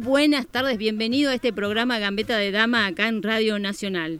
buenas tardes, bienvenido a este programa Gambeta de Dama acá en Radio Nacional.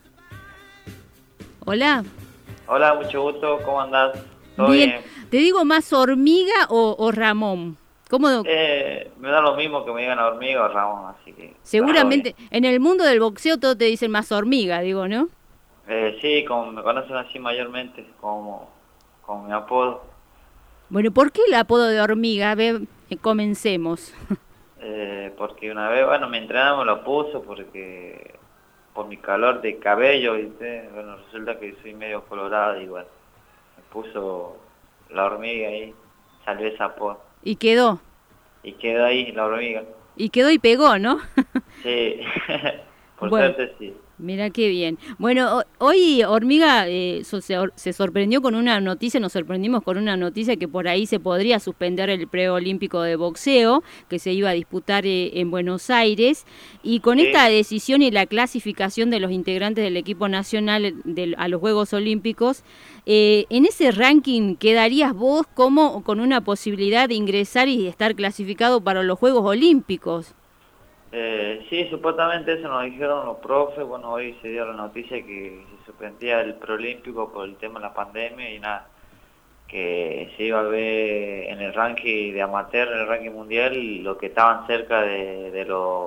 Hola. Hola, mucho gusto, ¿cómo andás? ¿Todo bien? ¿Te digo más hormiga o Ramón? ¿Cómo? Me da lo mismo que me digan hormiga o Ramón, así que... Seguramente en el mundo del boxeo todos te dicen más hormiga, digo, ¿no? Sí, como me conocen así mayormente, como mi apodo. Bueno, ¿por qué el apodo de hormiga? A ver, comencemos. Porque una vez, bueno, mi entrenador me lo puso porque por mi color de cabello, ¿viste? Bueno, resulta que soy medio colorado y bueno, me puso la hormiga ahí, salió ese apodo. ¿Y quedó? Y quedó ahí la hormiga. Y quedó y pegó, ¿no? Sí, por bueno, suerte sí. Mira qué bien. Bueno, hoy Hormiga se sorprendió con una noticia, nos sorprendimos con una noticia que por ahí se podría suspender el preolímpico de boxeo que se iba a disputar en Buenos Aires, y con esta decisión y la clasificación de los integrantes del equipo nacional a los Juegos Olímpicos, en ese ranking quedarías vos como con una posibilidad de ingresar y estar clasificado para los Juegos Olímpicos. Sí, supuestamente eso nos dijeron los profes. Bueno, hoy se dio la noticia que se suspendía el preolímpico por el tema de la pandemia y nada, que se iba a ver en el ranking de amateur, en el ranking mundial, lo que estaban cerca de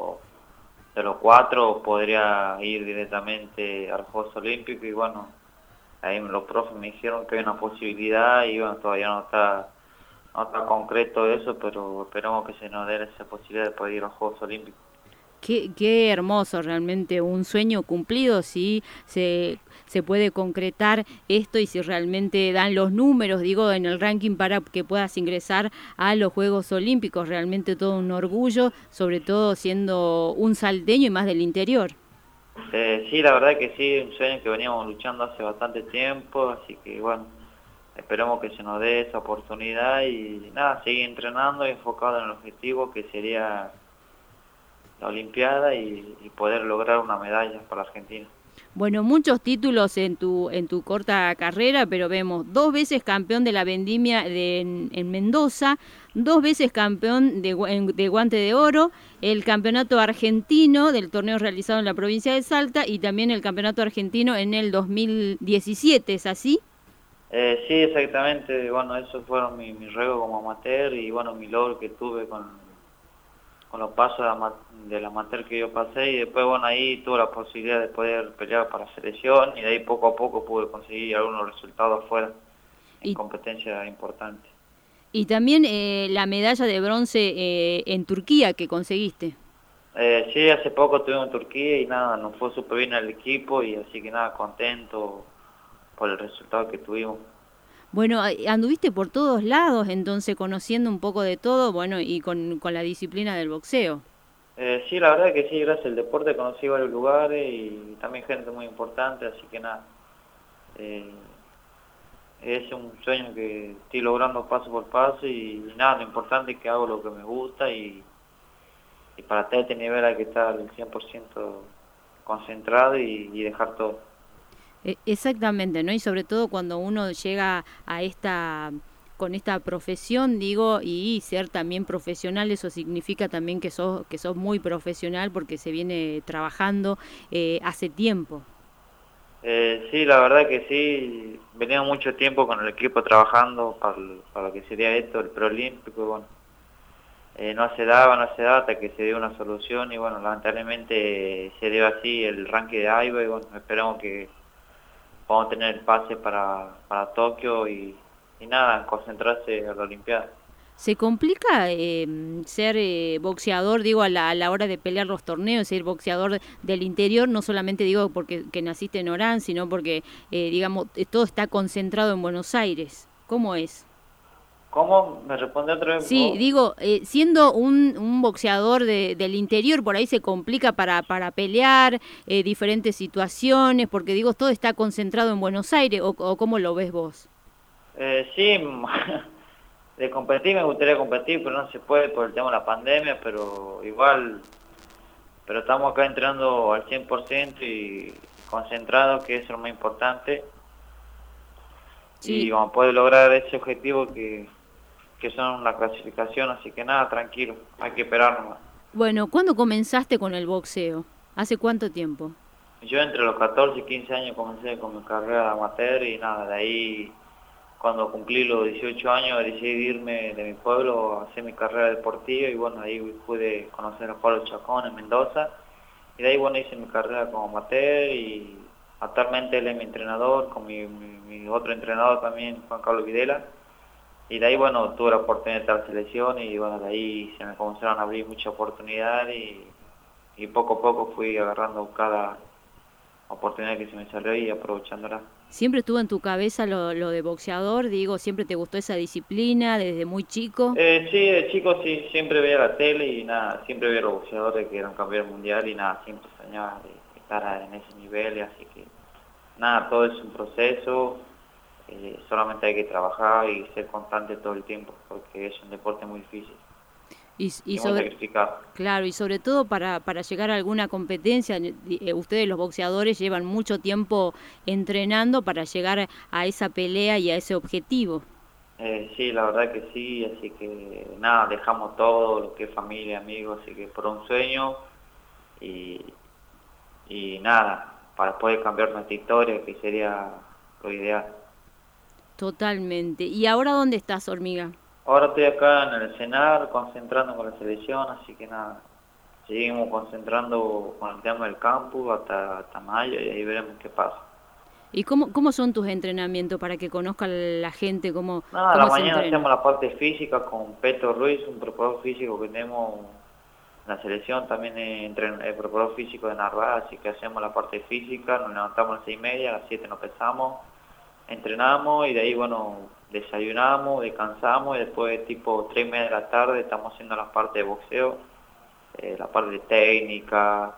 los 4 podría ir directamente a los Juegos Olímpicos. Y bueno, ahí los profes me dijeron que hay una posibilidad y bueno, todavía no está concreto eso, pero esperamos que se nos dé esa posibilidad de poder ir a los Juegos Olímpicos. Qué hermoso, realmente un sueño cumplido si se puede concretar esto y si realmente dan los números, digo, en el ranking para que puedas ingresar a los Juegos Olímpicos. Realmente todo un orgullo, sobre todo siendo un salteño y más del interior. Sí, la verdad que sí, un sueño que veníamos luchando hace bastante tiempo, así que bueno, esperemos que se nos dé esa oportunidad y nada, seguir entrenando y enfocado en el objetivo que sería la Olimpiada y poder lograr una medalla para Argentina. Bueno, muchos títulos en tu corta carrera, pero vemos 2 veces campeón de la vendimia en Mendoza, 2 veces campeón de guante de oro, el campeonato argentino del torneo realizado en la provincia de Salta y también el campeonato argentino en el 2017, ¿es así? Sí, exactamente. Bueno, esos fueron mi juego como amateur y bueno, mi logro que tuve con los pasos del amateur que yo pasé, y después bueno, ahí tuve la posibilidad de poder pelear para la selección y de ahí poco a poco pude conseguir algunos resultados afuera en competencias importantes. Y también la medalla de bronce en Turquía que conseguiste. Sí, hace poco estuvimos en Turquía y nada, nos fue súper bien el equipo y así que nada, contento por el resultado que tuvimos. Bueno, anduviste por todos lados, entonces conociendo un poco de todo, bueno, y con la disciplina del boxeo. Sí, la verdad que sí, gracias al deporte conocí varios lugares y también gente muy importante, así que nada, es un sueño que estoy logrando paso por paso y nada, lo importante es que hago lo que me gusta y para estar a este nivel hay que estar al 100% concentrado y dejar todo. Exactamente, ¿no? Y sobre todo cuando uno llega a con esta profesión, digo, y ser también profesional, eso significa también que sos muy profesional porque se viene trabajando hace tiempo. Sí, la verdad que sí, venía mucho tiempo con el equipo trabajando para lo que sería esto, el preolímpico, y bueno, no se daba hasta que se dio una solución y bueno, lamentablemente se dio así el ranking de AIBA y bueno, esperamos que vamos a tener el pase para Tokio y nada, concentrarse a la Olimpiada. ¿Se complica ser boxeador, digo, a la hora de pelear los torneos, ser boxeador del interior? No solamente digo porque que naciste en Orán, sino porque, digamos, todo está concentrado en Buenos Aires. ¿Cómo es? ¿Cómo? ¿Me responde otra vez Sí, vos? digo, siendo un boxeador del interior, por ahí se complica para pelear, diferentes situaciones, porque digo, todo está concentrado en Buenos Aires, o ¿cómo lo ves vos? Sí, de competir me gustaría competir, pero no se puede por el tema de la pandemia, pero igual, pero estamos acá entrenando al 100% y concentrados, que es lo más importante, Sí. y vamos a poder lograr ese objetivo que son la clasificación, así que nada, tranquilo, hay que esperar nomás. Bueno, ¿cuándo comenzaste con el boxeo? ¿Hace cuánto tiempo? Yo entre los 14 y 15 años comencé con mi carrera amateur y nada, de ahí cuando cumplí los 18 años decidí irme de mi pueblo a hacer mi carrera deportiva y bueno, ahí pude conocer a Pablo Chacón en Mendoza y de ahí bueno hice mi carrera como amateur y actualmente él es mi entrenador, con mi otro entrenador también, Juan Carlos Videla, y de ahí bueno tuve la oportunidad de estar en selección y bueno, de ahí se me comenzaron a abrir muchas oportunidades y poco a poco fui agarrando cada oportunidad que se me salió y aprovechándola. ¿Siempre estuvo en tu cabeza lo de boxeador? Digo, ¿siempre te gustó esa disciplina desde muy chico? Sí, de chico sí, siempre veía la tele y nada, siempre veía los boxeadores que eran campeones mundial y nada, siempre soñaba de estar en ese nivel, y así que nada, todo es un proceso, solamente hay que trabajar y ser constante todo el tiempo, porque es un deporte muy difícil Y y muy sobre, sacrificado. claro, y sobre todo para llegar a alguna competencia, ustedes los boxeadores llevan mucho tiempo entrenando para llegar a esa pelea y a ese objetivo. Sí, la verdad que sí, así que nada, dejamos todo lo que es familia, amigos, así que por un sueño y, y nada, para poder cambiar nuestra historia, que sería lo ideal. Totalmente. ¿Y ahora dónde estás, hormiga? Ahora estoy acá en el CENAR, concentrando con la selección, así que nada, seguimos concentrando con el tema del campus hasta mayo y ahí veremos qué pasa. ¿Y cómo son tus entrenamientos para que conozca la gente Nada, a la cómo se mañana entrena? hacemos la parte física con Petro Ruiz, un preparador físico que tenemos en la selección, también es preparador físico de Narváez, así que hacemos la parte física, nos levantamos a las 6:30, a las 7 nos pesamos, entrenamos y de ahí, bueno, desayunamos, descansamos y después tipo 3:30 de la tarde estamos haciendo la parte de boxeo, la parte de técnica,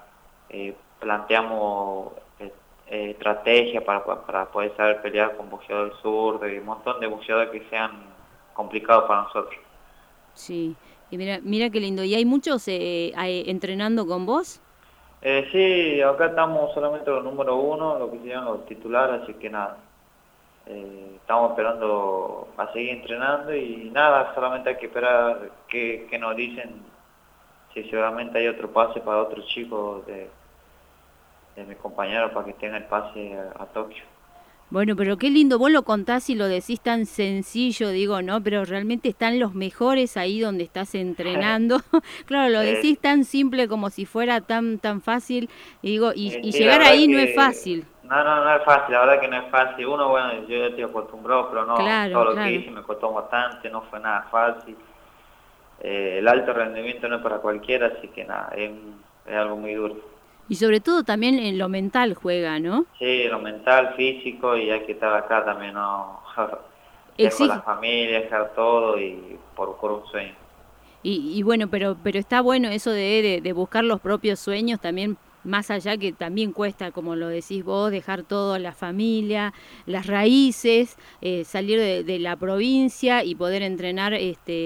planteamos estrategias para poder saber pelear con boxeadores zurdos y un montón de boxeadores que sean complicados para nosotros. Sí. Y mira qué lindo. ¿Y hay muchos entrenando con vos? Sí, acá estamos solamente los número uno, lo que se llaman los titulares, así que nada. Estamos esperando a seguir entrenando y nada, solamente hay que esperar que nos dicen si seguramente hay otro pase para otros chicos de mis compañeros para que tengan el pase a Tokio. Bueno, pero qué lindo, vos lo contás y lo decís tan sencillo, digo, ¿no? Pero realmente están los mejores ahí donde estás entrenando. Claro, lo decís Eh, tan simple como si fuera tan fácil, y digo, y sí, la llegar verdad ahí no es que fácil. no es fácil, la verdad que no es fácil. Uno, bueno, yo ya estoy acostumbrado, pero no, todo Claro, lo que claro. hice me costó bastante, no fue nada fácil. El alto rendimiento no es para cualquiera, así que nada, es algo muy duro. Y sobre todo también en lo mental juega, ¿no? Sí, lo mental, físico y hay que estar acá también, no dejo la Exige. familia, dejar todo y por un sueño. Y bueno, pero está bueno eso de buscar los propios sueños también, más allá que también cuesta, como lo decís vos, dejar todo, la familia, las raíces, salir de la provincia y poder entrenar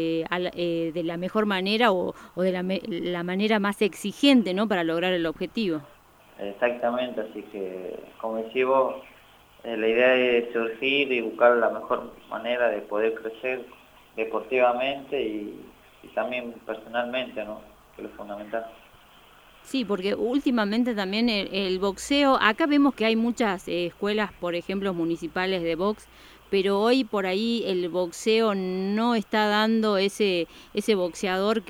de la mejor manera o de la manera más exigente, ¿no? Para lograr el objetivo. Exactamente, así que como decís vos, la idea es surgir y buscar la mejor manera de poder crecer deportivamente y también personalmente, ¿no? Que es lo fundamental. Sí, porque últimamente también el boxeo, acá vemos que hay muchas escuelas, por ejemplo, municipales de box, pero hoy por ahí el boxeo no está dando ese boxeador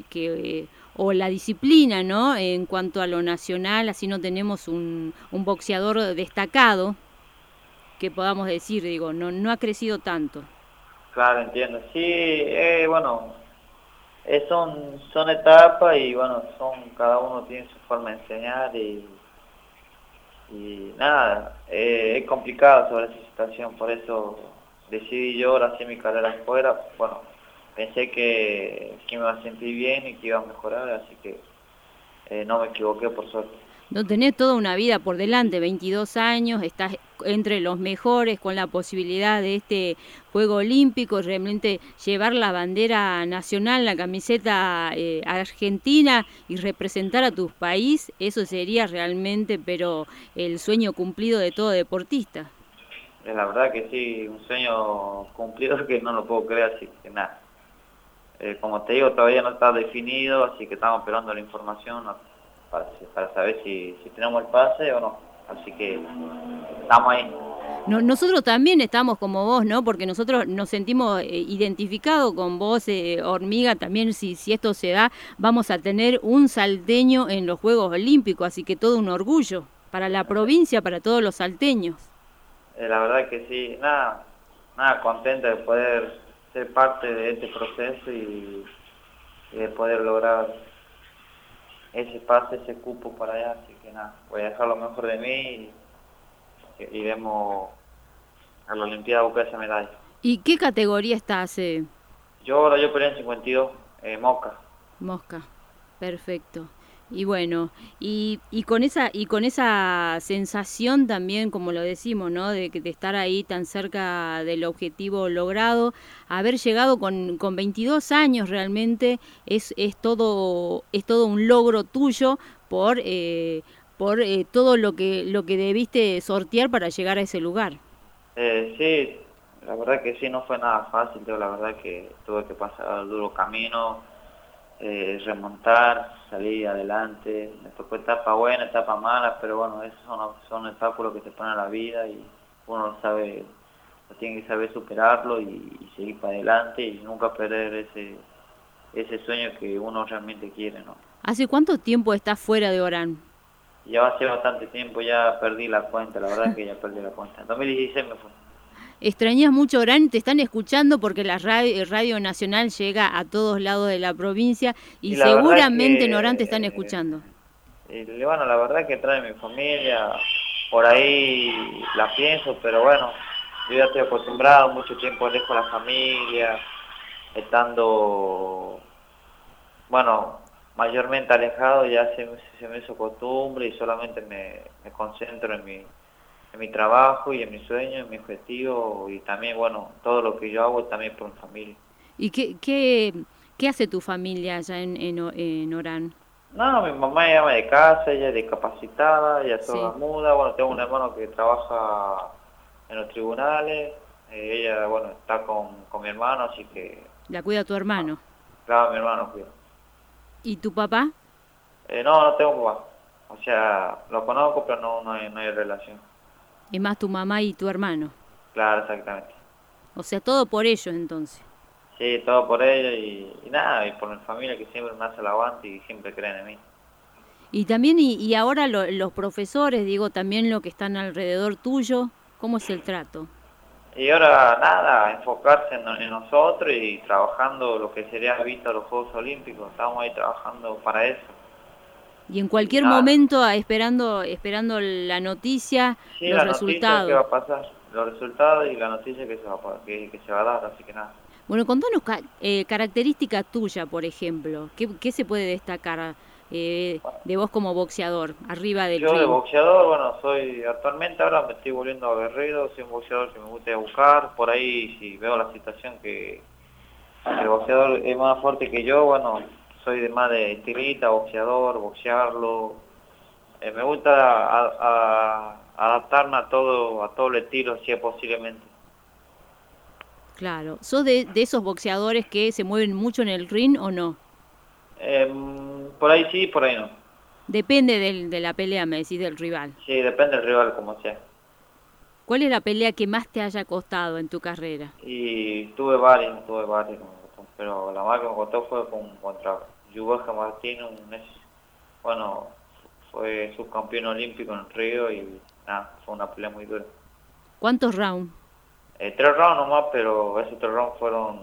o la disciplina, ¿no? En cuanto a lo nacional, así no tenemos un boxeador destacado que podamos decir, digo, no ha crecido tanto. Claro, entiendo. Sí, bueno, son etapas y bueno, cada uno tiene su forma de enseñar y nada, es complicado sobre esa situación, por eso decidí yo ahora hacer mi carrera afuera. Bueno, pensé que me iba a sentir bien y que iba a mejorar, así que no me equivoqué por suerte. No tenés toda una vida por delante, 22 años, estás entre los mejores con la posibilidad de este Juego Olímpico, realmente llevar la bandera nacional, la camiseta argentina y representar a tu país, eso sería realmente, pero el sueño cumplido de todo deportista. La verdad que sí, un sueño cumplido que no lo puedo creer, así que nada. Como te digo, todavía no está definido, así que estamos esperando la información para saber si tenemos el pase o no. Así que estamos ahí. Nosotros también estamos como vos, ¿no? Porque nosotros nos sentimos identificados con vos, Hormiga, también si esto se da, vamos a tener un salteño en los Juegos Olímpicos, así que todo un orgullo para la provincia, para todos los salteños. La verdad que sí, nada contento de poder ser parte de este proceso y de poder lograr ese pase, ese cupo para allá, así que nada, voy a dejar lo mejor de mí y vemos a la Olimpiada buscar esa medalla. ¿Y qué categoría estás? Yo peleé en 52, Moca. Mosca, perfecto. Y bueno, y con esa sensación también, como lo decimos, ¿no? De estar ahí tan cerca del objetivo logrado, haber llegado con 22 años realmente es todo un logro tuyo por todo lo que debiste sortear para llegar a ese lugar. Sí, la verdad que sí, no fue nada fácil, yo la verdad que tuve que pasar el duro camino, remontar, salir adelante, me tocó etapa buena, etapa mala, pero bueno, esos son obstáculos que te ponen a la vida y uno lo tiene que saber superarlo y seguir para adelante y nunca perder ese sueño que uno realmente quiere, ¿no? ¿Hace cuánto tiempo estás fuera de Orán? Ya hace bastante tiempo, ya perdí la cuenta, la verdad que ya perdí la cuenta. En 2016 me fui. ¿Extrañas mucho Orán? Te están escuchando porque la radio Nacional llega a todos lados de la provincia y La verdad seguramente en Orán te están que, escuchando. bueno, la verdad que trae mi familia, por ahí la pienso, pero bueno, yo ya estoy acostumbrado, mucho tiempo lejos de la familia, estando, bueno, mayormente alejado, ya se me hizo costumbre y solamente me concentro en mi trabajo y en mi sueño, en mi objetivo y también, bueno, todo lo que yo hago también por mi familia. ¿Y qué hace tu familia allá en Orán? No, mi mamá llama de casa, ella es discapacitada, ella es Sí, sordomuda, bueno, tengo un hermano que trabaja en los tribunales, ella, bueno, está con mi hermano, así que, la cuida tu hermano. claro, mi hermano cuida. ¿Y tu papá? No tengo papá, o sea, lo conozco, pero no hay relación. Es más tu mamá y tu hermano. Claro, exactamente. O sea, todo por ellos entonces. Sí, todo por ella y nada, y por mi familia que siempre me hace el aguante y siempre creen en mí. Y también, y ahora los profesores, digo, también lo que están alrededor tuyo, ¿cómo es el trato? Y ahora nada, enfocarse en nosotros y trabajando lo que sería visto a los Juegos Olímpicos, estamos ahí trabajando para eso. Y en Y cualquier nada, momento, esperando la noticia, sí, los la noticia que va resultados. a pasar, los resultados y la noticia que que se va a dar, así que nada. Bueno, contanos característica tuya, por ejemplo. ¿Qué se puede destacar de vos como boxeador, arriba del Yo de ring? boxeador, bueno, actualmente ahora me estoy volviendo aguerrido, soy un boxeador que me gusta ir a buscar, por ahí si veo la situación que el boxeador es más fuerte que yo, bueno, soy más de estilista, boxeador, boxearlo. Me gusta adaptarme a todo el estilo, si es posiblemente. Claro. ¿Sos de esos boxeadores que se mueven mucho en el ring o no? Por ahí sí, por ahí no. Depende de la pelea, me decís, del rival. Sí, depende del rival como sea. ¿Cuál es la pelea que más te haya costado en tu carrera? Y tuve varias, pero la más que me costó fue contra Yubaja Martín, bueno, fue subcampeón olímpico en Río y nada, fue una pelea muy dura. ¿Cuántos rounds? 3 rounds nomás, pero esos 3 rounds fueron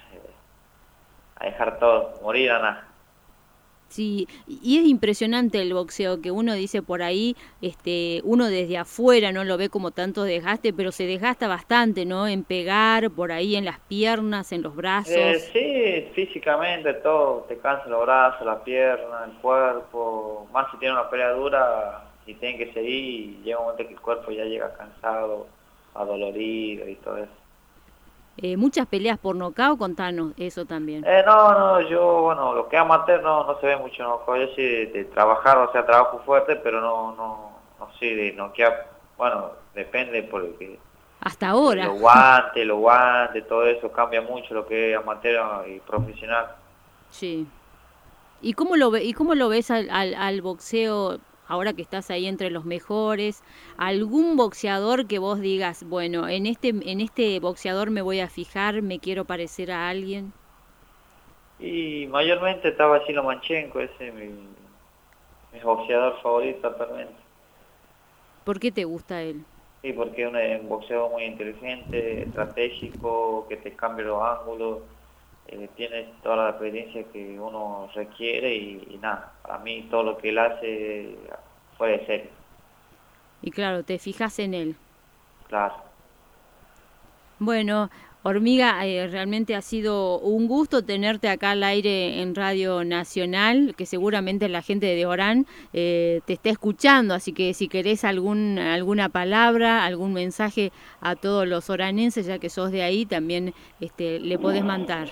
a dejar todo, morir a nada. Sí, y es impresionante el boxeo que uno dice por ahí, uno desde afuera no lo ve como tanto desgaste, pero se desgasta bastante, ¿no? En pegar, por ahí en las piernas, en los brazos. Sí, físicamente todo, te cansa los brazos, la pierna, el cuerpo, más si tiene una pelea dura y tienen que seguir y llega un momento que el cuerpo ya llega cansado, adolorido y todo eso. Muchas peleas por nocaut, contanos eso también. Yo, bueno, lo que es amateur no se ve mucho, ¿no? Yo sí de trabajar, o sea, trabajo fuerte, pero no sí de noquear, bueno, depende porque Hasta ahora. Los guantes, todo eso cambia mucho lo que es amateur y profesional. Sí. ¿Y cómo lo ves al boxeo ahora que estás ahí entre los mejores? ¿Algún boxeador que vos digas, bueno, en este boxeador me voy a fijar, me quiero parecer a alguien? Y mayormente estaba Chilo Manchenko, ese es mi boxeador favorito actualmente. ¿Por qué te gusta él? Sí, porque es un boxeador muy inteligente, estratégico, que te cambia los ángulos, tiene toda la experiencia que uno requiere y nada, a mí todo lo que él hace fue de serio. Y claro, te fijas en él. Claro. Bueno, Hormiga, realmente ha sido un gusto tenerte acá al aire en Radio Nacional, que seguramente la gente de Orán te está escuchando, así que si querés alguna palabra, algún mensaje a todos los oranenses, ya que sos de ahí, también le podés mandar.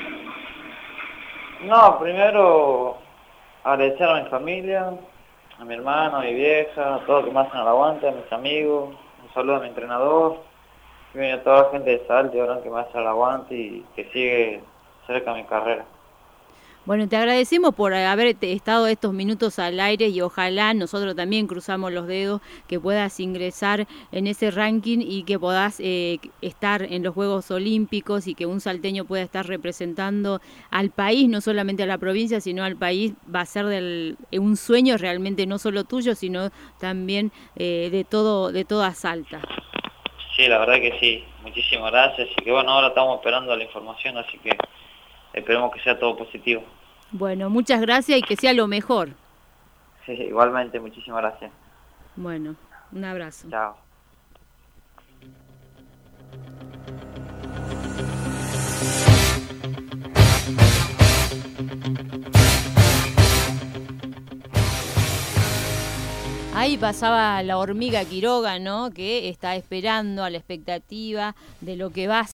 No, primero agradecer a mi familia, a mi hermano, a mi vieja, a todos los que me hacen el aguante, a mis amigos, un saludo a mi entrenador, y a toda la gente de Salta ahora que me hace el aguante y que sigue cerca de mi carrera. Bueno, te agradecemos por haber estado estos minutos al aire y ojalá nosotros también cruzamos los dedos que puedas ingresar en ese ranking y que podás estar en los Juegos Olímpicos y que un salteño pueda estar representando al país, no solamente a la provincia, sino al país. Va a ser un sueño realmente no solo tuyo, sino también de toda Salta. Sí, la verdad que sí. Muchísimas gracias. Y que bueno, ahora estamos esperando la información, así que esperemos que sea todo positivo. Bueno, muchas gracias y que sea lo mejor. Sí, igualmente, muchísimas gracias. Bueno, un abrazo. Chao. Ahí pasaba la Hormiga Quiroga, ¿no? Que está esperando a la expectativa de lo que va a